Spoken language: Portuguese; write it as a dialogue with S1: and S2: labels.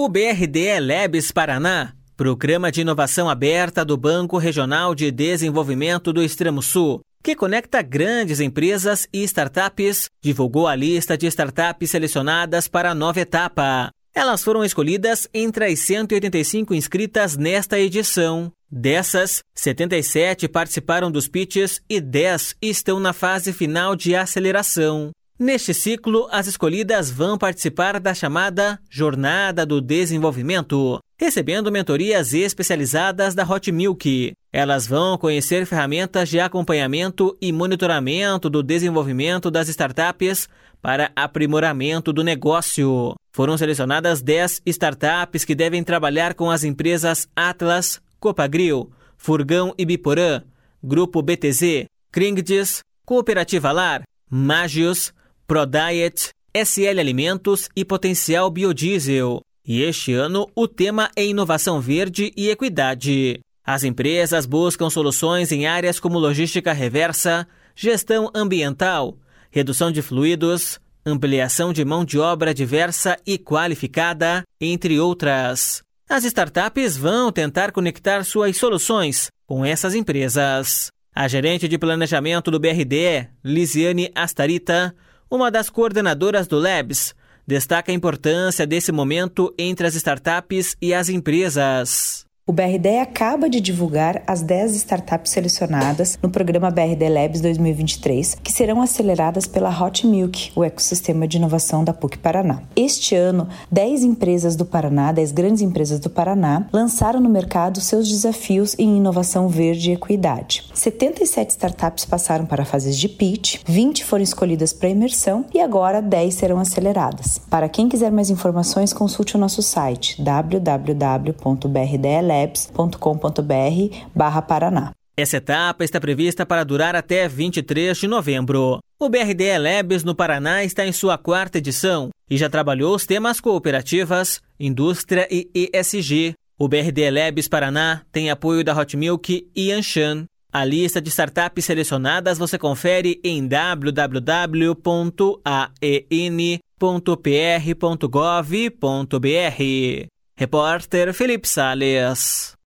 S1: BRDE Labs Paraná, Programa de Inovação Aberta do Banco Regional de Desenvolvimento do Extremo Sul, que conecta grandes empresas e startups, divulgou a lista de startups selecionadas para a nova etapa. Elas foram escolhidas entre as 185 inscritas nesta edição. Dessas, 77 participaram dos pitches e 10 estão na fase final de aceleração. Neste ciclo, as escolhidas vão participar da chamada Jornada do Desenvolvimento, recebendo mentorias especializadas da Hot Milk. Elas vão conhecer ferramentas de acompanhamento e monitoramento do desenvolvimento das startups para aprimoramento do negócio. Foram selecionadas 10 startups que devem trabalhar com as empresas Atlas, Copagril, Furgão e Biporã, Grupo BTZ, Kringdes, Cooperativa Lar, Magios, ProDiet, SL Alimentos e Potencial Biodiesel. E este ano o tema é inovação verde e equidade. As empresas buscam soluções em áreas como logística reversa, gestão ambiental, redução de fluidos, ampliação de mão de obra diversa e qualificada, entre outras. As startups vão tentar conectar suas soluções com essas empresas. A gerente de planejamento do BRDE, Lisiane Astarita, uma das coordenadoras do Labs, destaca a importância desse momento entre as startups e as empresas.
S2: O BRDE acaba de divulgar as 10 startups selecionadas no programa BRDE Labs 2023, que serão aceleradas pela Hot Milk, o ecossistema de inovação da PUC Paraná. Este ano, 10 empresas do Paraná, 10 grandes empresas do Paraná, lançaram no mercado seus desafios em inovação verde e equidade. 77 startups passaram para fases de pitch, 20 foram escolhidas para imersão e agora 10 serão aceleradas. Para quem quiser mais informações, consulte o nosso site www.brdlabs.com.br/Paraná.
S1: Essa etapa está prevista para durar até 23 de novembro. O BRDE Labs no Paraná está em sua 4ª edição e já trabalhou os temas cooperativas, indústria e ESG. O BRDE Labs Paraná tem apoio da Hot Milk e Anshan. A lista de startups selecionadas você confere em www.aen.pr.gov.br. Repórter Felipe Sales.